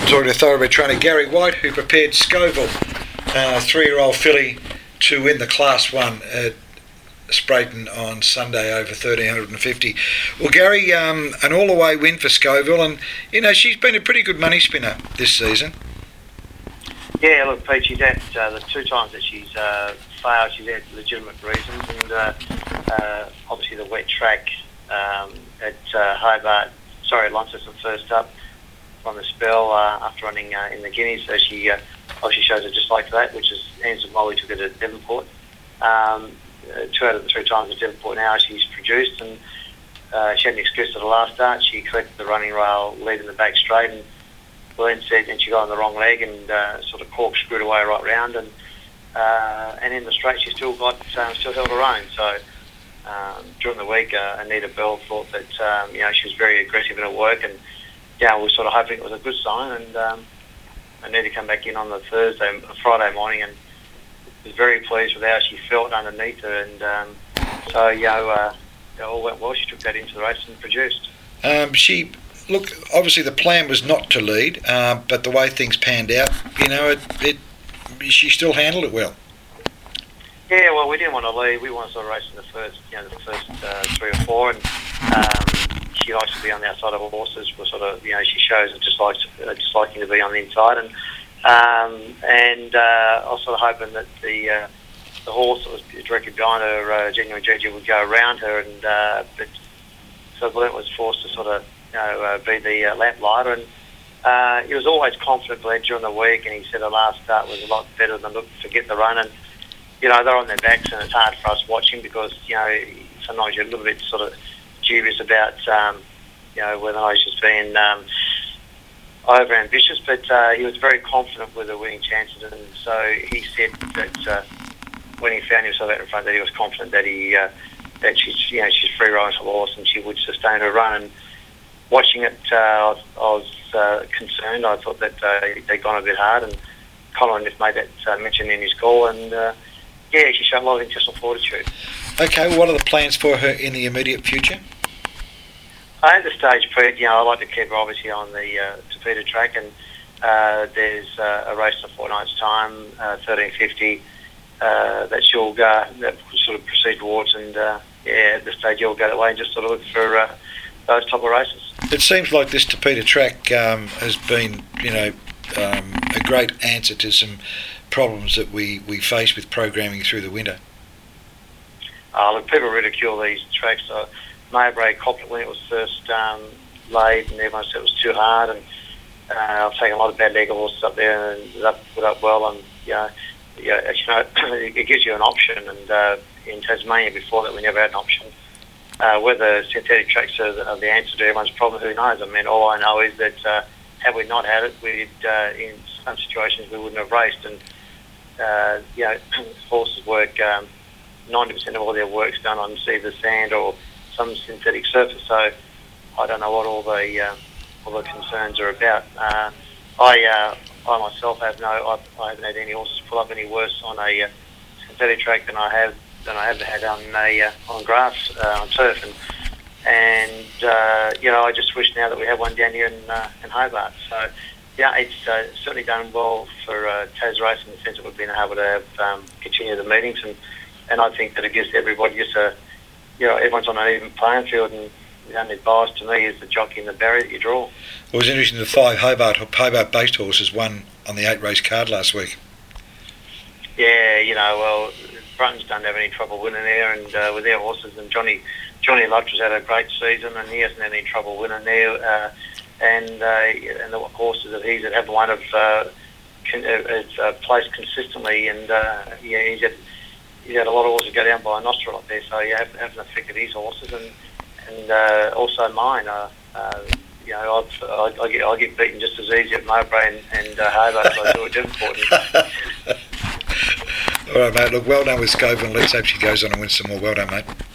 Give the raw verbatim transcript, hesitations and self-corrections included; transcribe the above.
talking to thoroughbred trainer Gary White, who prepared Scoville, uh, three-year-old filly, to win the Class One at Sprayton on Sunday over thirteen fifty. Well, Gary, um, an all-the-way win for Scoville, and you know she's been a pretty good money spinner this season. Yeah, look, Pete, she's had uh, the two times that she's uh, failed, she's had legitimate reasons, and uh, uh, obviously the wet track um, at uh, Hobart, sorry, Launceston first up from the spell uh, after running uh, in the Guineas, so she uh, obviously shows her just like that, which is Anson Molly took it at Devonport. Um, uh, two out of the three times at Devonport now she's produced, and uh, she had an excuse at the last start. She collected the running rail, lead in the back straight, and Glenn said, and she got on the wrong leg and uh, sort of corkscrewed away right round, and uh, and in the straight she still got um, still held her own. So um, during the week, uh, Anita Bell thought that um, you know she was very aggressive in her work, and yeah, we were sort of hoping it was a good sign. And um, Anita came back in on the Thursday, Friday morning, and was very pleased with how she felt underneath her. And um, so you know, uh, it all went well. She took that into the race and produced. Um, she. Look, obviously the plan was not to lead, uh, but the way things panned out, you know, it, it she still handled it well. Yeah, well, we didn't want to lead. We wanted to race in the first, you know, the first uh, three or four, and um, she likes to be on the outside of horses. We're sort of, you know, she shows it just likes, uh, just liking to be on the inside, and um, and uh, I was sort of hoping that the uh, the horse that was directly behind her, uh, Genuine Gigi, would go around her, and uh, but so Glenn was forced to sort of, you know, uh, be the uh, lamplighter, and uh, he was always confident led during the week, and he said the last start was a lot better than look forget the run, and you know they're on their backs, and it's hard for us watching because you know sometimes you're a little bit sort of dubious about um, you know whether or not he's just being um, over ambitious, but uh, he was very confident with the winning chances, and so he said that uh, when he found himself out in front, that he was confident that he uh, that she's you know she's free riding her horse and she would sustain her run. And watching it, uh, I was, I was uh, concerned. I thought that uh, they'd gone a bit hard, and Colin just made that uh, mention in his call, and uh, yeah, she showed a lot of intestinal fortitude. Okay, well, what are the plans for her in the immediate future? Uh, at the stage, Pete, you know, I like to keep her obviously on the uh, Tapeta track, and uh, there's uh, a race in a fortnight's time, uh, thirteen fifty, uh, that she'll go, that will sort of proceed towards, and uh, yeah, at this stage, you'll go that way and just sort of look for uh, those type of races. It seems like this Tapeta track um, has been, you know, um, a great answer to some problems that we, we face with programming through the winter. Uh, look, people ridicule these tracks. Uh, Mowbray copped it when it was first um, laid, and everyone said it was too hard. And uh, I've taken a lot of bad leg horses up there, and that put up well. And you know, yeah, you know, it gives you an option. And uh, in Tasmania before that, we never had an option. Uh, whether synthetic tracks are the, are the answer to everyone's problem, who knows? I mean, all I know is that uh, had we not had it, we'd uh, in some situations we wouldn't have raced. And uh, you know, horses work. Um, ninety percent of all their work's done on either sand or some synthetic surface. So I don't know what all the uh, all the concerns are about. Uh, I uh, I myself have no. I, I haven't had any horses pull up any worse on a uh, synthetic track than I have. than I have had on a uh, on grass uh, on turf, and and uh, you know I just wish now that we have one down here in uh, in Hobart. So yeah, it's uh, certainly done well for uh, Tas Race in the sense that we've been able to have, um, continue the meetings, and and I think that it gives everybody just a you know everyone's on an even playing field, and the only bias to me is the jockey and the barrier that you draw. Well, it was interesting. The five Hobart Hobart based horses won on the eight race card last week. Yeah, you know well. Brunton's don't have any trouble winning there, and uh, with their horses, and Johnny Johnny Luttrell's had a great season, and he hasn't had any trouble winning there. Uh, and uh, and the horses that he's had one have uh, con- uh, uh, placed consistently, and uh, yeah, he's had he's had a lot of horses go down by a nostril up there, so yeah, haven't, haven't affected his horses, and and uh, also mine. Uh, uh, you know, I've, I, I get I get beaten just as easy at Mowbray and, and uh, Hobart as I do at Devonport. All right, mate. Look, well done with Scoville, and let's hope she goes on and wins some more. Well done, mate.